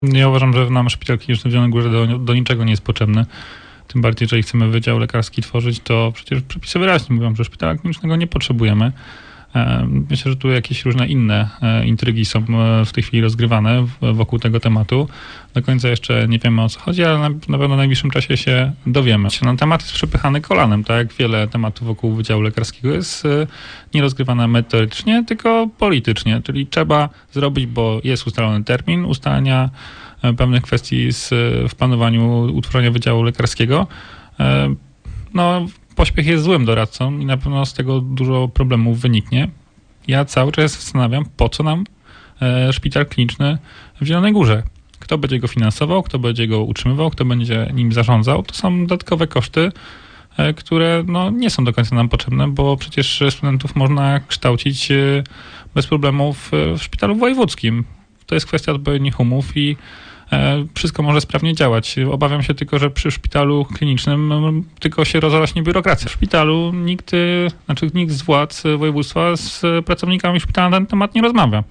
Ja uważam, że nam szpital kliniczny w Zielonej Górze do niczego nie jest potrzebny. Tym bardziej, jeżeli chcemy wydział lekarski tworzyć, to przecież przepisy wyraźnie mówią, że szpitala klinicznego nie potrzebujemy. Myślę, że tu jakieś różne inne intrygi są w tej chwili rozgrywane wokół tego tematu. Do końca jeszcze nie wiemy, o co chodzi, ale na pewno w najbliższym czasie się dowiemy. No, temat jest przepychany kolanem, tak jak wiele tematów wokół Wydziału Lekarskiego jest nie rozgrywane merytorycznie, tylko politycznie, czyli trzeba zrobić, bo jest ustalony termin ustalania pewnych kwestii w planowaniu utworzenia Wydziału Lekarskiego. No, pośpiech jest złym doradcą i na pewno z tego dużo problemów wyniknie. Ja cały czas zastanawiam, po co nam szpital kliniczny w Zielonej Górze. Kto będzie go finansował, kto będzie go utrzymywał, kto będzie nim zarządzał. To są dodatkowe koszty, które nie są do końca nam potrzebne, bo przecież studentów można kształcić bez problemów w szpitalu wojewódzkim. To jest kwestia odpowiednich umów i wszystko może sprawnie działać. Obawiam się tylko, że przy szpitalu klinicznym tylko się rozrośnie biurokracja. W szpitalu nikt z władz województwa z pracownikami szpitala na ten temat nie rozmawia.